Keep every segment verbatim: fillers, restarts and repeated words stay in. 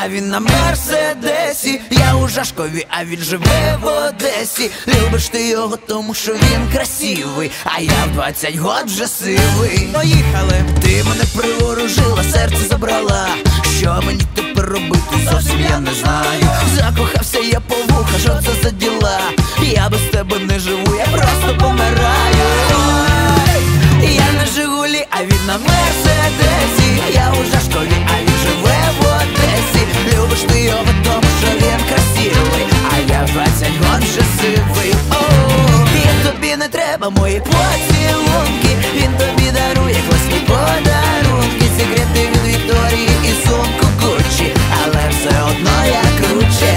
а він на Мерседесі. Я у Жашкові, а він живе в Одесі. Любиш ти його, тому що він красивий, а я в двадцять год вже сивий. Поїхали! Ти мене приворожила, серце забрала. Що мені тепер робити, зовсім я не знаю. Закохався я по вуха, що це за діла? Я без тебе не живу, я просто помираю. Я на Жигулі, а він на Мерседесі. Я у Жашкові, а він живе в Одесі. Любиш ти його, тому що він красивий, а я в двадцять год вже сивий. О, і тобі не треба мої поцілунки. Він тобі дарує класні подарунки, секрети від Вікторії і сумку Гуччі, але все одно я круче.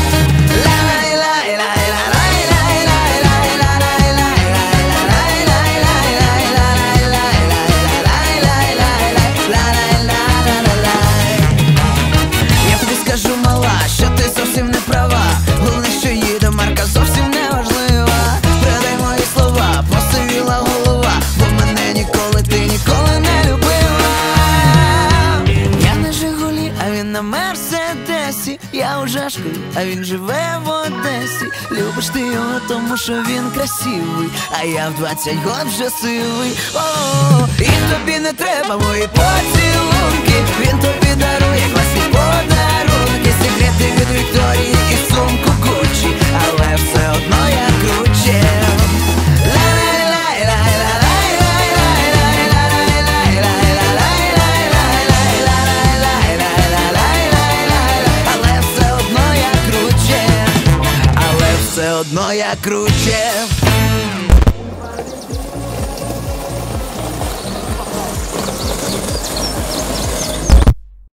Скажу, мала, що ти зовсім не права. Головне, що їде марка, зовсім не важлива. Придай мої слова, посивіла голова, бо мене ніколи ти ніколи не любила. Я на Жигулі, а він на Мерседесі. Я у Жашкові, а він живе в Одесі. Любиш ти його, тому що він красивий, а я в двадцять год вже сивий. О, і тобі не треба мої поцілунки. Він тобі дарує класні подарунки, секрети від Вікторії і сумку Гуччі, але все одно я круче. Але все одно я круче, але все одно я круче.